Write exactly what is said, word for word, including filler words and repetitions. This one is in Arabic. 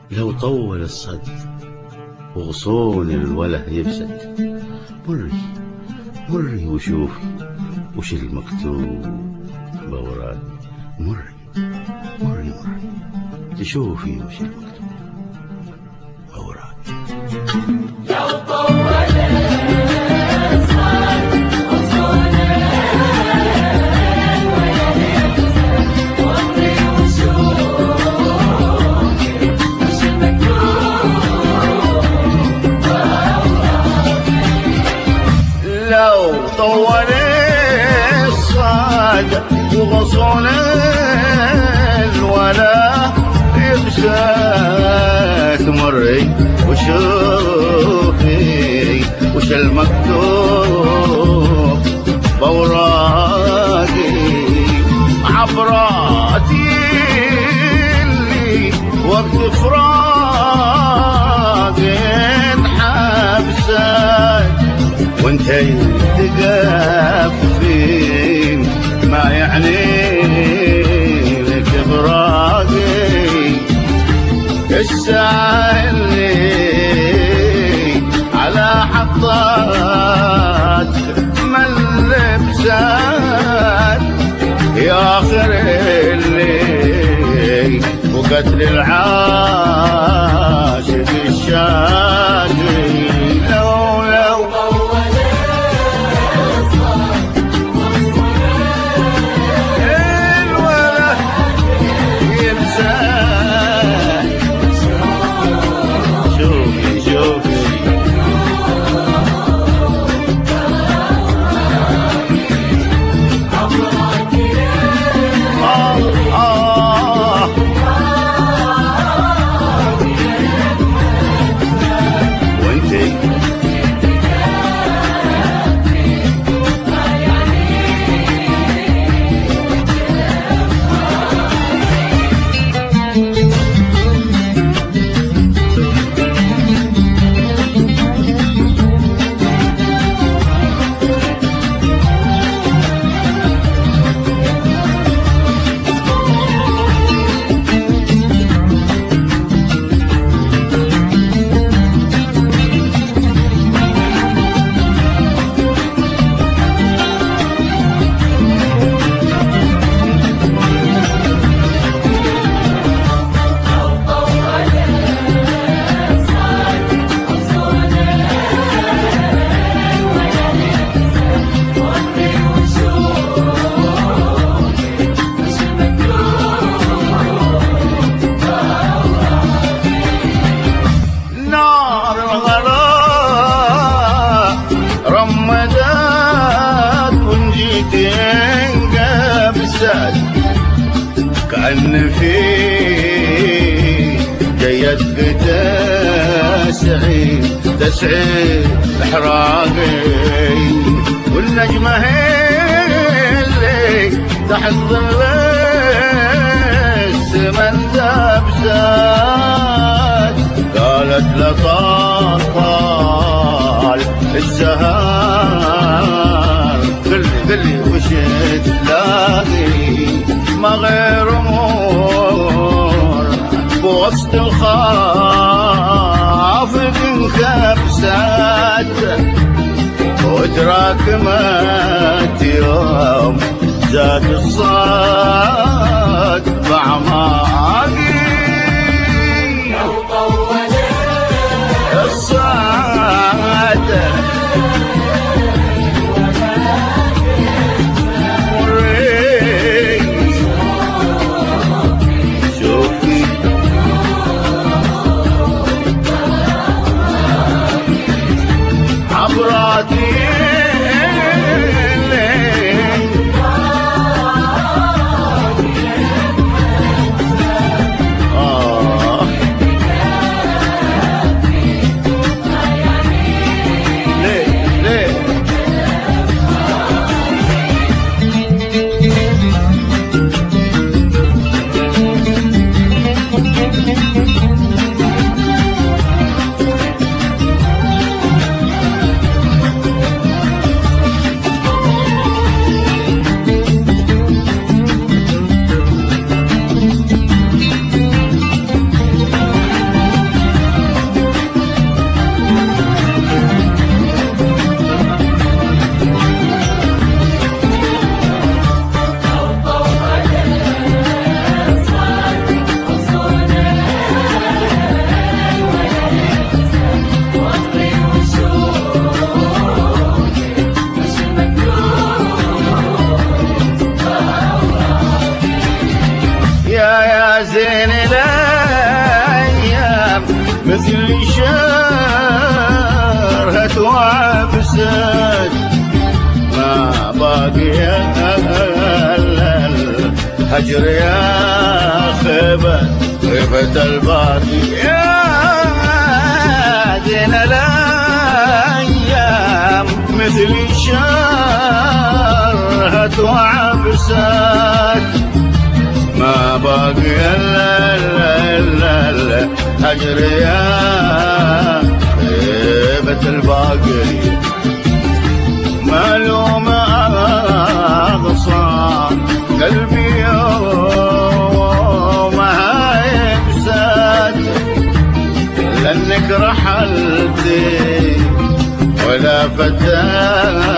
لو طول الصد وغصون الوله يفسد، مري مري وشوفي وش المكتوب بورادي. مري مري مري تشوفي وش المكتوب بورادي. لو طول الصد وغصون الوله يفسد، مري وشوفي وش المكتوب بورادي. لو طول الصد وغصون الولا يفسد، مري وشوفي وش المكتوب بورادي. عبراتي اللي وقت فراقي انحبست، وانتي تقفين ما يعني لك براقي. الساعة اللي على حطات من لبسات، يا آخر الليل وقتل العاشق الشاقي. لو لو كأن في جيدك تسعي تسعي احراقي، والنجمة هي اللي تحت ظل السمن دبسات، قالت لطال طال السهار قلي قلي وش تلاقي، ما غير امور بوسط الخافق انكبسات، وتراكمت يوم زاد الصاد بعماقي. لو طول الصاد عبراتي زين الايام مثل شرهت وعبست ما باقي الهجر يا خيبة خيبة الباقي يا زين الايام مثل شرهت وعبست ما باقي الهجر يا خيبة الباقي مالوم أغصى قلبي يومها يبسد لأنك رحلتي ولا فتاة